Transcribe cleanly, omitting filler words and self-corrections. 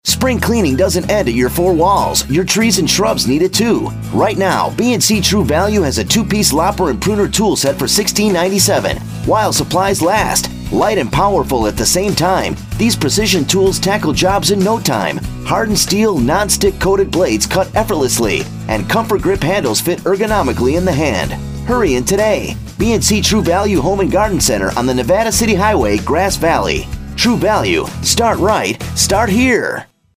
Spring cleaning doesn't end at your four walls. Your trees and shrubs need it too. Right now, B&C True Value has a 2-piece lopper and pruner tool set for $16.97. While supplies last. Light and powerful at the same time, these precision tools tackle jobs in no time. Hardened steel, non-stick coated blades cut effortlessly, and comfort grip handles fit ergonomically in the hand. Hurry in today. B&C True Value Home and Garden Center on the Nevada City Highway, Grass Valley. True Value. Start right. Start here.